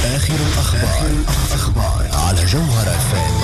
آخر الأخبار على جوهر FM.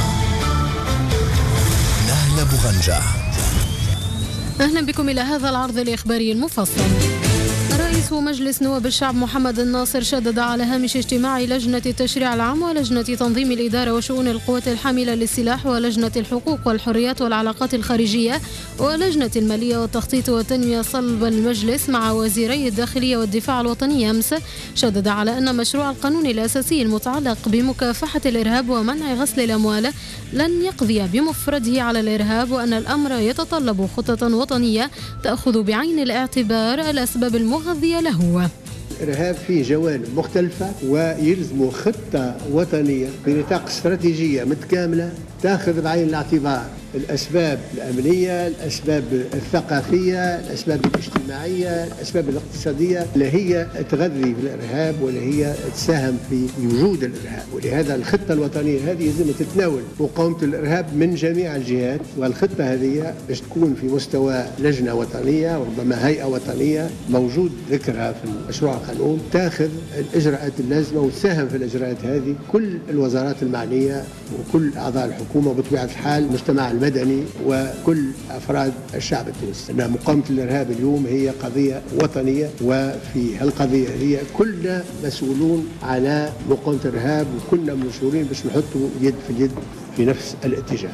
نهلة بوغنجة. أهلا بكم إلى هذا العرض الإخباري المفصل. رئيس مجلس نواب الشعب محمد الناصر شدد على هامش اجتماع لجنة التشريع العام ولجنة تنظيم الإدارة وشؤون القوات الحاملة للسلاح ولجنة الحقوق والحريات والعلاقات الخارجية ولجنة المالية والتخطيط والتنمية صلب المجلس مع وزيري الداخلية والدفاع الوطني أمس. شدد على أن مشروع القانون الأساسي المتعلق بمكافحة الإرهاب ومنع غسل الأموال لن يقضي بمفرده على الإرهاب، وأن الأمر يتطلب خطة وطنية تأخذ بعين الاعتبار الأسباب المغذية له. الإرهاب فيه جوانب مختلفة ويلزم خطة وطنية بنطاق استراتيجية متكاملة تأخذ بعين الاعتبار الأسباب الأمنية، الأسباب الثقافية، الأسباب الاجتماعية، الأسباب الاقتصادية اللي هي تغذي في الإرهاب واللي هي تساهم في وجود الإرهاب. ولهذا الخطة الوطنية هذه لازم تتناول مقاومة الإرهاب من جميع الجهات، والخطة هذه باش تكون في مستوى لجنة وطنية وربما هيئة وطنية موجود ذكرها في مشروع القانون تأخذ الإجراءات اللازمة وتساهم في الإجراءات هذه كل الوزارات المعنية وكل أعضاء الحكومة وبطبيعة الحال المجتمع المدني وكل أفراد الشعب التونسي. أن مقاومة الإرهاب اليوم هي قضية وطنية، وفي هالقضية هي كلنا مسؤولون على مقاومة الإرهاب وكلنا مسؤولين باش نحطوا يد في اليد في نفس الاتجاه.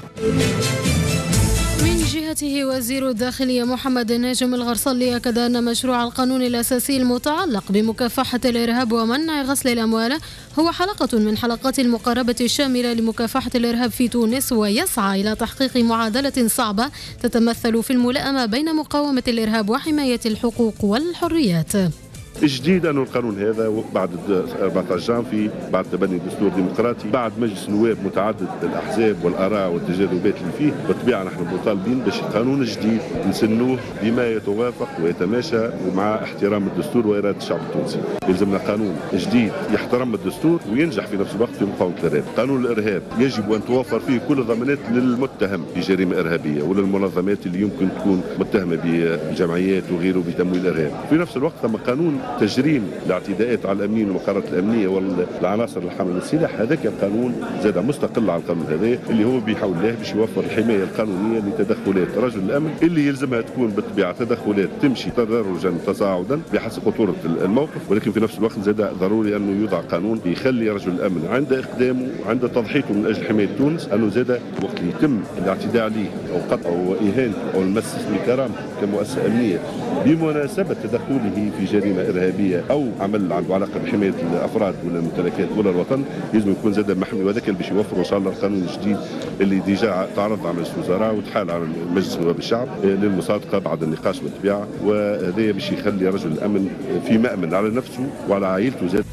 من جهته وزير الداخلية محمد الناجم الغرصلي أكد أن مشروع القانون الأساسي المتعلق بمكافحة الإرهاب ومنع غسل الأموال هو حلقة من حلقات المقاربة الشاملة لمكافحة الإرهاب في تونس، ويسعى إلى تحقيق معادلة صعبة تتمثل في الملائمة بين مقاومة الإرهاب وحماية الحقوق والحريات. الجديد أن القانون هذا بعد 14 جانفي بعد تبني دستور ديمقراطي بعد مجلس نواب متعدد الأحزاب والآراء والتجاذبات اللي فيه، بالطبيعة نحن مطالبين باش القانون الجديد نسنوه بما يتوافق ويتماشى مع احترام الدستور وإرادة الشعب التونسي. يلزمنا قانون جديد يحترم الدستور وينجح في نفس الوقت في مقاومة الإرهاب. قانون الإرهاب يجب أن توفر فيه كل الضمانات للمتهم بجريمة إرهابية وللمنظمات اللي يمكن تكون متهمة بجمعيات وغيره بتمويل الإرهاب. في نفس الوقت ثم قانون تجريم الاعتداءات على الامنيين والمقرات الامنيه والعناصر الحامله للسلاح. هذاك القانون زاد مستقل عن القانون هذا اللي هو بيحاول له باش يوفر الحمايه القانونيه لتدخلات رجل الامن اللي يلزمها تكون بالطبيعه تدخلات تمشي تدرجا تصاعدا بحسب خطوره الموقف، ولكن في نفس الوقت زاد ضروري انه يوضع قانون يخلي رجل الامن عند اقدامه عند تضحيته من اجل حمايه تونس انه زاد وقت اللي يتم الاعتداء عليه او قطعه او اهانته او المس بكرامته كمؤسسه امنيه بمناسبه تدخله في جريمه إرهابية أو عمل عنده علاقة بحماية الأفراد ولا الممتلكات ولا الوطن لازم يكون زاد محمي. وذاك اللي باش يوفر إن شاء الله القانون الجديد اللي ديجا تعرض على مجلس الوزراء وتحال على مجلس نواب الشعب للمصادقة بعد النقاش والطبيعة، وهذا باش يخلي رجل الأمن في مأمن على نفسه وعلى عائلته زاد.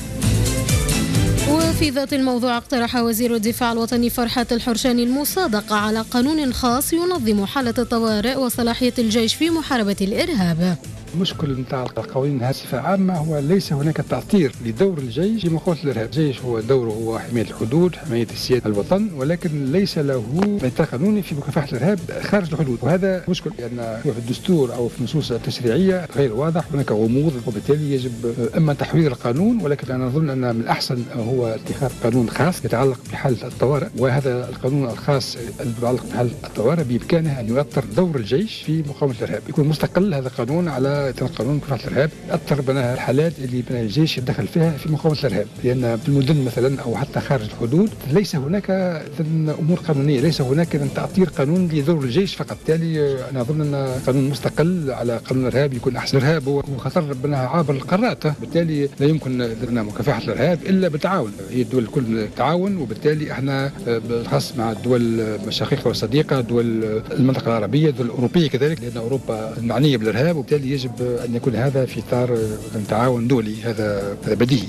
وفي ذات الموضوع اقترح وزير الدفاع الوطني فرحات الحرشاني المصادقة على قانون خاص ينظم حالة الطوارئ وصلاحية الجيش في محاربة الإرهاب. المشكل نتاع القوانين بصفة عامة هو ليس هناك تعطير لدور الجيش في مقاومة الإرهاب. الجيش هو دوره هو حماية الحدود، حماية سيادة الوطن، ولكن ليس له نطاق قانوني في مكافحة الإرهاب خارج الحدود، وهذا مشكل لأن في الدستور أو في النصوص التشريعية غير واضح، هناك غموض، وبالتالي يجب إما تحوير القانون، ولكن أنا أظن أن من الأحسن هو اتخاذ قانون خاص يتعلق بحالة الطوارئ، وهذا القانون الخاص المتعلق بحالة الطوارئ بإمكانه أن يؤثر دور الجيش في مقاومة الإرهاب، يكون مستقل هذا القانون على قانون مكافحة الإرهاب أثر بناها الحالات اللي بناها الجيش يتدخل فيها في مقاومة الإرهاب، لأن في المدن مثلا أو حتى خارج الحدود ليس هناك أمور قانونية، ليس هناك تعطير قانون لدور الجيش فقط. بالتالي أنا أظن أن قانون مستقل على قانون الإرهاب يكون أحسن. الإرهاب هو خطر بناها عابر القارات، بالتالي لا يمكن لنا مكافحة الإرهاب إلا بالتعاون، هي الدول الكل تعاون، وبالتالي احنا بالخاص مع الدول الشقيقة والصديقة، دول المنطقة العربية، الدول الأوروبية كذلك، لأن أوروبا معنية بالإرهاب، وبالتالي يجب أن يكون هذا في إطار تعاون دولي، هذا بديهي.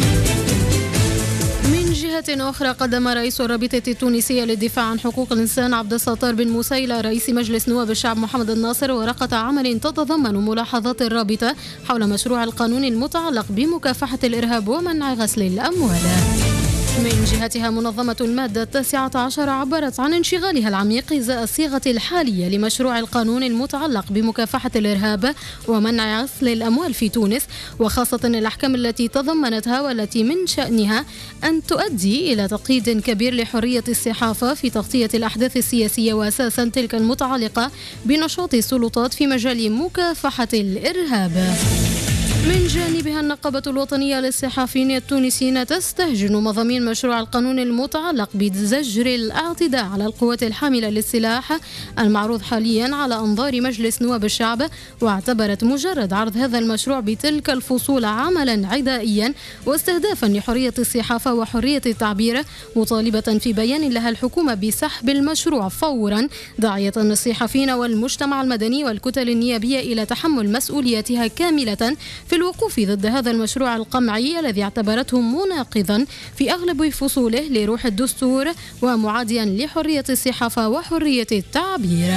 من جهة أخرى قدم رئيس الرابطة التونسية للدفاع عن حقوق الإنسان عبد الستار بن موسى إلى رئيس مجلس نواب الشعب محمد الناصر ورقة عمل تتضمن ملاحظات الرابطة حول مشروع القانون المتعلق بمكافحة الإرهاب ومنع غسل الأموال. من جهتها منظمة المادة 19 عبرت عن انشغالها العميق إزاء الصيغة الحالية لمشروع القانون المتعلق بمكافحة الإرهاب ومنع غسل الأموال في تونس، وخاصة الأحكام التي تضمنتها والتي من شأنها أن تؤدي إلى تقييد كبير لحرية الصحافة في تغطية الأحداث السياسية، وأساسا تلك المتعلقة بنشاط السلطات في مجال مكافحة الإرهاب. من جانبها النقابة الوطنية للصحفيين التونسيين تستهجن مضامين مشروع القانون المتعلق بزجر الاعتداء على القوات الحاملة للسلاح المعروض حاليا على أنظار مجلس نواب الشعب، واعتبرت مجرد عرض هذا المشروع بتلك الفصول عملا عدائيا واستهدافا لحرية الصحافة وحرية التعبير، مطالبة في بيان لها الحكومة بسحب المشروع فورا، داعية الصحفيين والمجتمع المدني والكتل النيابية إلى تحمل مسؤولياتها كاملة في الوقوف ضد هذا المشروع القمعي الذي اعتبرته مناقضا في أغلب فصوله لروح الدستور ومعاديا لحرية الصحافة وحرية التعبير.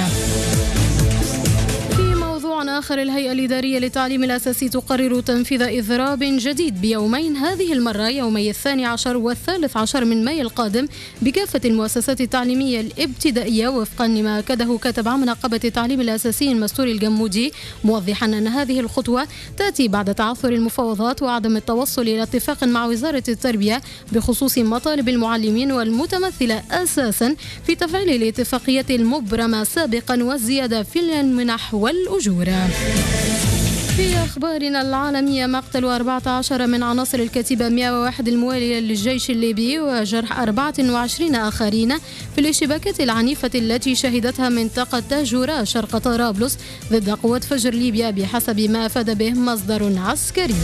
آخر، الهيئة الإدارية للتعليم الأساسي تقرر تنفيذ إضراب جديد بيومين، هذه المرة يومي 12 و13 من مايو القادم بكافة المؤسسات التعليمية الابتدائية، وفقا لما أكده كاتب عام نقابة التعليم الأساسي المستوري الجمودي، موضحا أن هذه الخطوة تأتي بعد تعثر المفاوضات وعدم التوصل إلى اتفاق مع وزارة التربية بخصوص مطالب المعلمين، والمتمثلة أساسا في تفعيل الاتفاقية المبرمة سابقا والزيادة في المنح والأجور. في أخبارنا العالمية، مقتل 14 من عناصر الكتيبة 101 الموالية للجيش الليبي وجرح 24 آخرين في الاشتباكات العنيفة التي شهدتها منطقة تاجورا شرق طرابلس ضد قوات فجر ليبيا بحسب ما أفاد به مصدر عسكري.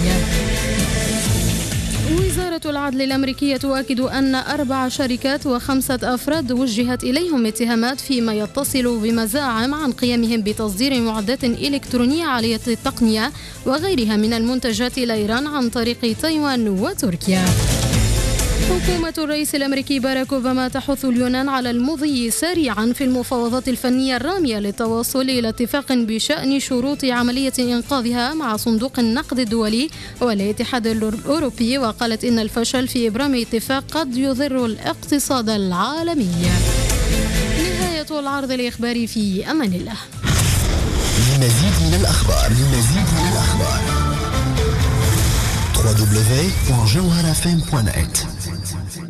وزارة العدل الأمريكية تؤكد أن 4 شركات و5 أفراد وجهت إليهم اتهامات فيما يتصل بمزاعم عن قيامهم بتصدير معدات إلكترونية عالية التقنية وغيرها من المنتجات إلى إيران عن طريق تايوان وتركيا. حكومة الرئيس الأمريكي باراك أوباما تحث اليونان على المضي سريعا في المفاوضات الفنية الرامية للتوصل إلى اتفاق بشأن شروط عملية إنقاذها مع صندوق النقد الدولي والاتحاد الأوروبي، وقالت إن الفشل في إبرام اتفاق قد يضر الاقتصاد العالمي. نهاية العرض الإخباري، في أمان الله. للمزيد من الأخبار www.jawharafm.net